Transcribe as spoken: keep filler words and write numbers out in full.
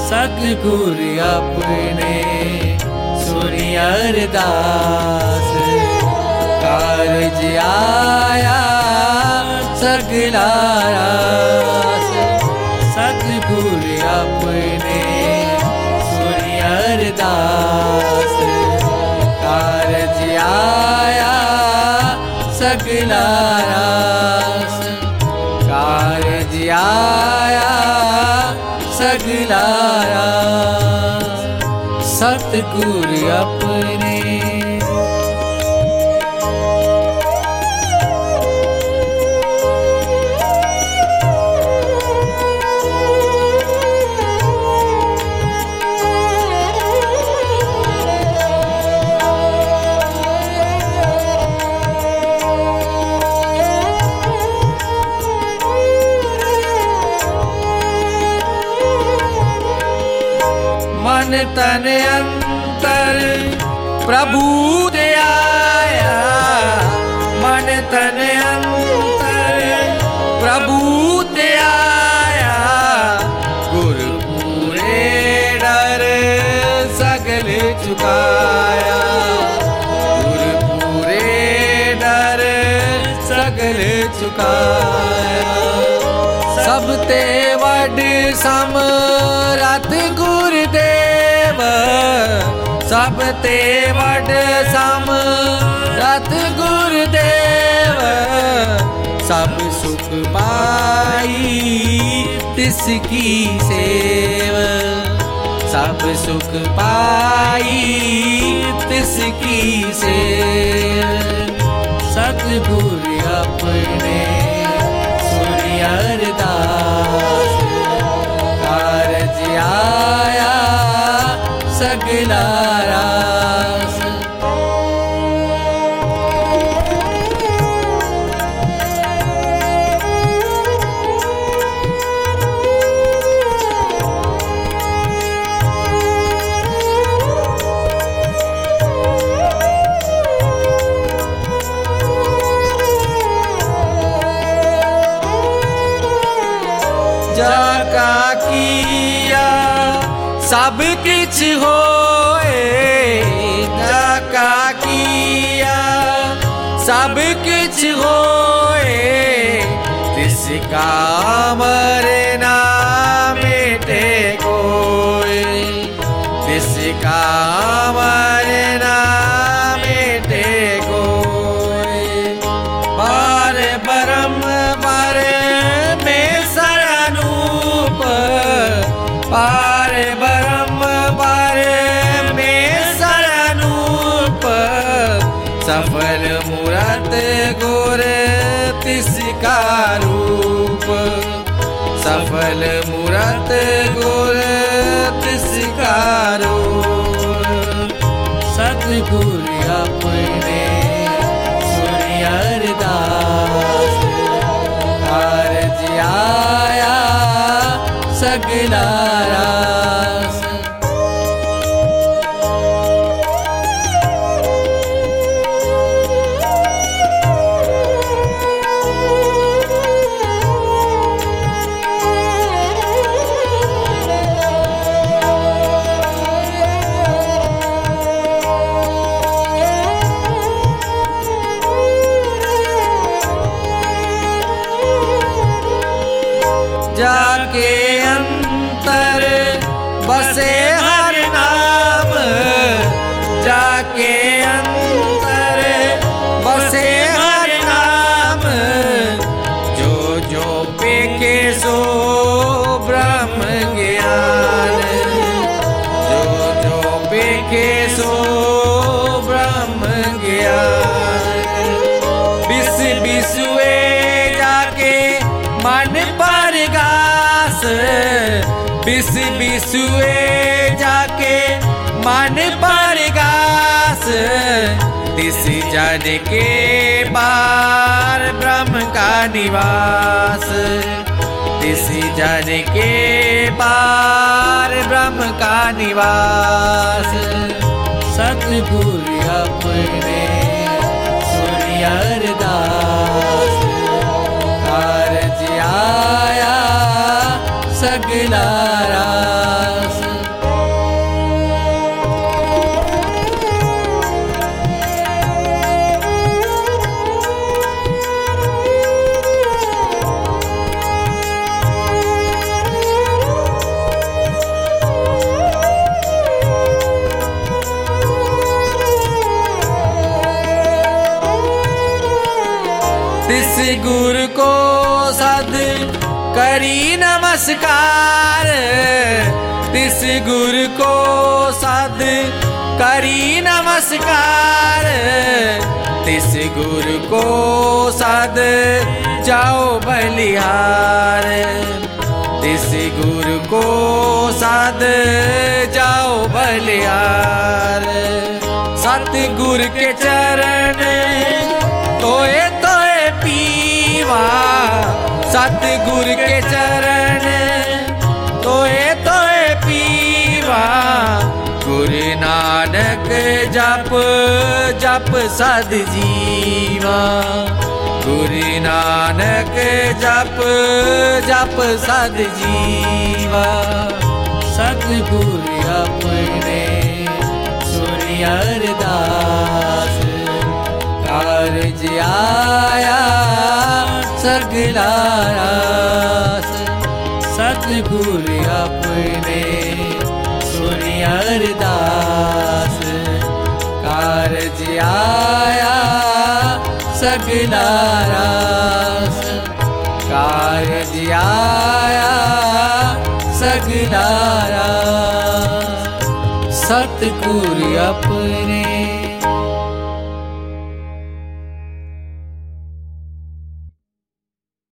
सतगुर अपने सुनी अरदास, कारज आया सगला रास। सतगुर अपने सुनी अरदास, कारज आया सगला रास। कारज आया सगला रास। सतगुर अपने मन तन अंतर प्रभु दे आया। मन तन अंतर प्रभु दे आया, गुर पूरे डर सगल चुकाया। गुर पूरे डर सगल चुकाया। सब ते वड समरथ गुरुदेव, सब ते वड समरथ गुरुदेव। सब सुख पाई तिसकी सेव, सब सुख पाई तिसकी सेव। सतगुर अपने सुनी अरदास, कारज आया सगला रास। जाका किया सब किछ होए, जाका किया सब किछ होए। तिसका अमर ना मिटे कोई, तिसका अमर ना मिटे कोई। पार ब्रह्म पार में सरनूप, पार ब्रह्म पार में सरनूप। सफल मूरत गुर तिसका रूप, सफल मूरत गुर तिसका रूप। सतगुर अपने सुनी अरदास, कारज आया सगला रास। जाके अंतर बसे हर नाम, जाके अंतर बसे हर नाम। जो जो पेके सो ब्रह्म ज्ञान, जो जो पेके सो ब्रह्म ज्ञान। बिस बिसुए जाके मन पर गास, बिस बिसुए जाके मन पर गास। तिस जन के बार ब्रह्म का निवास, तिस जन के बार ब्रह्म का निवास। सतगुर अपने सुनी अरदास, कारज आया सगला रास। करी नमस्कार तिस गुर को सद करी नमस्कार तिस गुर को सद जाओ बलिहार तिस गुर को सद जाओ बलिहार सतगुर के चरण तोए तोए पीवा सतगुर के चरण तोए तोए पीवा गुरु नानक जप जप सद जीवा गुरु नानक जप जप सद जीवा सतगुर अपने सुनि अरदास कारज आया सगला रास सतगुर अपने सुनि अरदास कारज आया सगला रास कारज आया सगला रास सतगुर अपने